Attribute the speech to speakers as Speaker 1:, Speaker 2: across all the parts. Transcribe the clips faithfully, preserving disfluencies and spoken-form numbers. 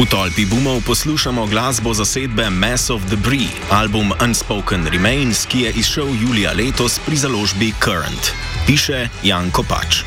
Speaker 1: V tolpi boomov poslušamo glasbo zasedbe Mass of Debris, album Unspoken Remains, ki je izšel julija letos pri založbi Current. Piše Jan Kopač.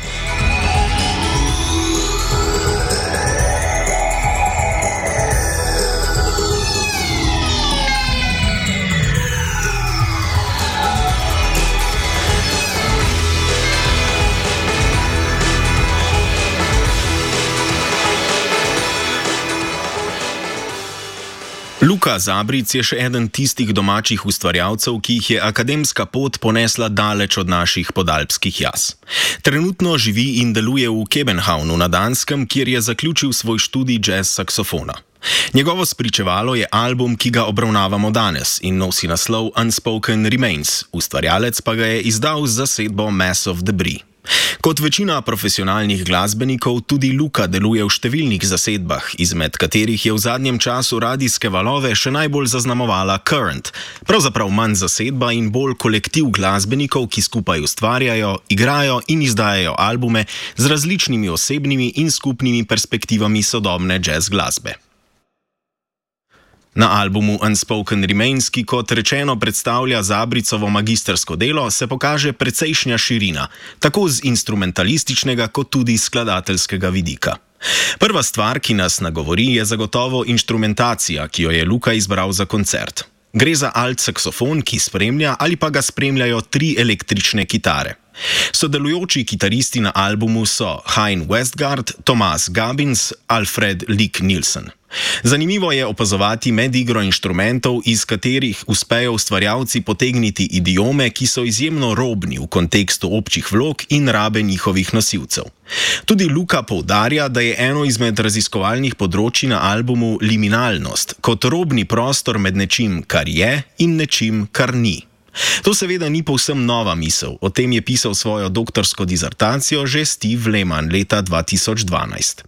Speaker 1: Luka Zabric je še eden tistih domačih ustvarjalcev, ki jih je akademska pot ponesla daleč od naših podalpskih jaz. Trenutno živi in deluje v Kebenhavnu na Danskem, kjer je zaključil svoj študij jazz saksofona. Njegovo spričevalo je album, ki ga obravnavamo danes in nosi naslov Unspoken Remains, ustvarjalec pa ga je izdal z zasedbo Mass of Debris. Kot večina profesionalnih glasbenikov, tudi Luka deluje v številnih zasedbah, izmed katerih je v zadnjem času radijske valove še najbolj zaznamovala Current, pravzaprav manj zasedba in bolj kolektiv glasbenikov, ki skupaj ustvarjajo, igrajo in izdajajo albume z različnimi osebnimi in skupnimi perspektivami sodobne jazz glasbe. Na albumu Unspoken Remains, ki kot rečeno predstavlja Zabricovo magistersko delo, se pokaže precejšnja širina, tako z instrumentalističnega kot tudi skladateljskega vidika. Prva stvar, ki nas nagovori, je zagotovo inštrumentacija, ki jo je Luka izbral za koncert. Gre za alt saksofon, ki spremlja ali pa ga spremljajo tri električne kitare. Sodelujoči kitaristi na albumu so Hein Westgard, Thomas Gabins, Alfred Lick Nielsen. Zanimivo je opazovati medigro inštrumentov, iz katerih uspejo ustvarjalci potegniti idiome, ki so izjemno robni v kontekstu občih vlog in rabe njihovih nosilcev. Tudi Luka poudarja, da je eno izmed raziskovalnih področji na albumu liminalnost, kot robni prostor med nečim, kar je, in nečim, kar ni. To seveda ni povsem nova misel, o tem je pisal svojo doktorsko dizertacijo že Steve Lehman leta dva tisoč dvanajst.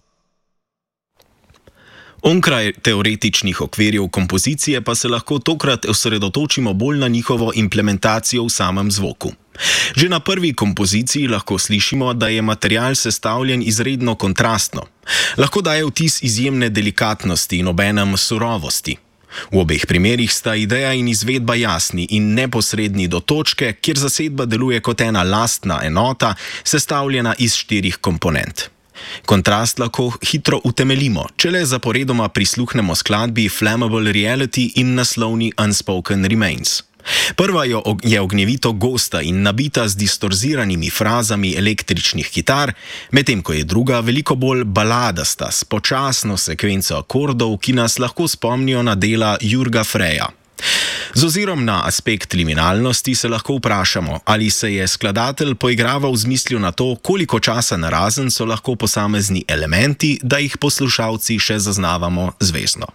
Speaker 1: Onkraj teoretičnih okvirjev kompozicije pa se lahko tokrat osredotočimo bolj na njihovo implementacijo v samem zvoku. Že na prvi kompoziciji lahko slišimo, da je material sestavljen izredno kontrastno. Lahko daje vtis izjemne delikatnosti in obenem surovosti. V obeh primerih sta ideja in izvedba jasni in neposredni do točke, kjer zasedba deluje kot ena lastna enota, sestavljena iz štirih komponent. Kontrast lahko hitro utemeljimo, če le zaporedoma prisluhnemo skladbi Flammable Reality in naslovni Unspoken Remains. Prva je ognjevito gosta in nabita z distorziranimi frazami električnih kitar, medtem ko je druga veliko bolj baladasta s počasno sekvenco akordov, ki nas lahko spomnijo na dela Jurga Freja. Z ozirom na aspekt liminalnosti se lahko vprašamo, ali se je skladatelj poigraval z mislijo na to, koliko časa narazen so lahko posamezni elementi, da jih poslušalci še zaznavamo zvezno.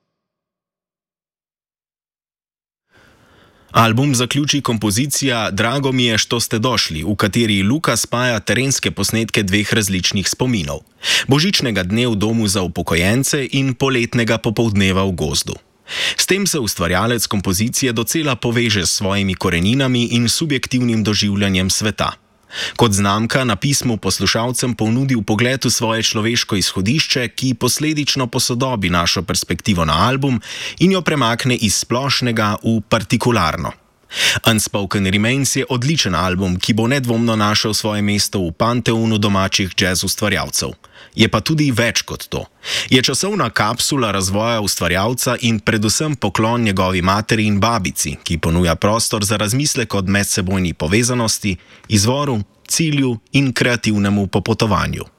Speaker 1: Album zaključi kompozicija Drago mi je, što ste došli, v kateri Luka spaja terenske posnetke dveh različnih spominov. Božičnega dne v domu za upokojence in poletnega popoldneva v gozdu. S tem se ustvarjalec kompozicije docela poveže s svojimi koreninami in subjektivnim doživljanjem sveta. Kot znamka na pismu poslušalcem ponudi vpogled v svoje človeško izhodišče, ki posledično posodobi našo perspektivo na album in jo premakne iz splošnega v partikularno. Unspoken Remains je odličen album, ki bo nedvomno našel svoje mesto v panteonu domačih jazz ustvarjalcev. Je pa tudi več kot to. Je časovna kapsula razvoja ustvarjalca in predvsem poklon njegovi materi in babici, ki ponuja prostor za razmislek o medsebojni povezanosti, izvoru, cilju in kreativnemu popotovanju.